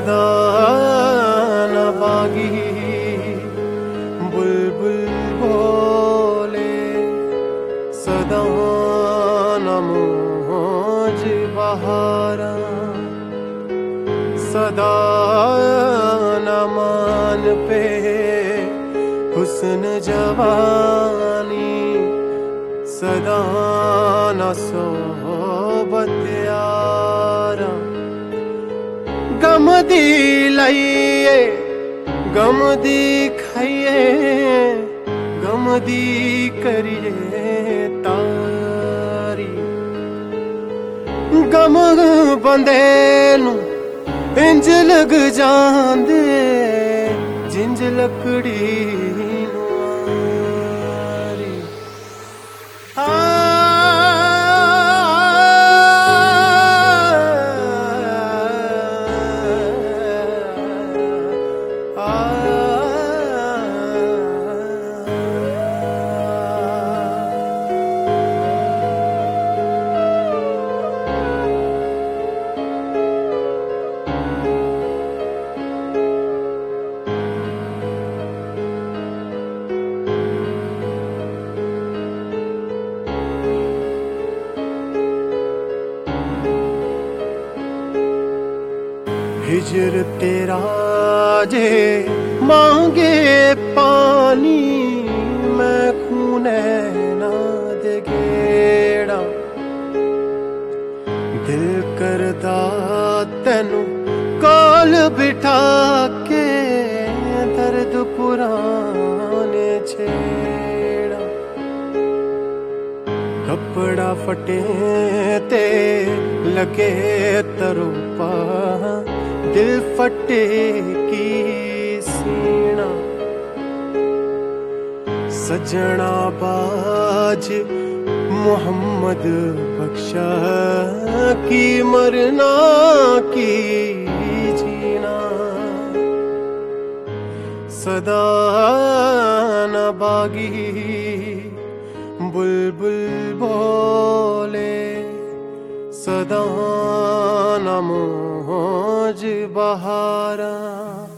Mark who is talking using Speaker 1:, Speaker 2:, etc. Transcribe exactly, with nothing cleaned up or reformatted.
Speaker 1: सदा न बागी बुलबुल बोले, सदा न मौज बहारा, सदा न मान पे हुस्न जवानी, सदा न सोहबत यारा। गम दी लाइए गम दी खाइए, गम दी करिए तारी, गम बंदे नू इंज लग जांदे जिंज लकड़ी नू आरी। हिजर तेरा जे मांगे पानी, मैं खूने ना दे गेड़ा। दिल करदा तैनू कोल बिठा के दर्द पुराने छेड़ा। कपड़ा फटे ते लगे तरोपा, दिल फटे की सीना। सजना बाज मोहम्मद बख्शा की मरना की जीना। सदा न बागी बुलबुल बोले, सदा न मौज बहारा।